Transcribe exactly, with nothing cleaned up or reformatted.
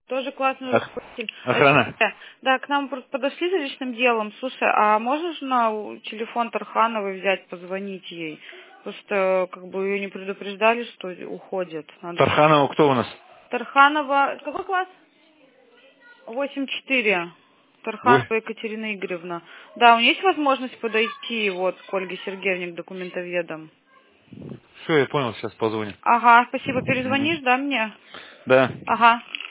Тоже классный Ох... руководитель. Охрана. Да, к нам просто подошли за личным делом. Слушай, а можешь на телефон Тархановой взять, позвонить ей? Просто как бы ее не предупреждали, что уходит. Надо... Тарханова кто у нас? Тарханова... Какой класс? восемь четыре. Вы? Тарханова Екатерина Игоревна. Да, у нее есть возможность подойти вот к Ольге Сергеевне, к документоведам? Все, я понял, сейчас позвоню. Ага, спасибо. Угу. Перезвонишь, да, мне? Да. Ага.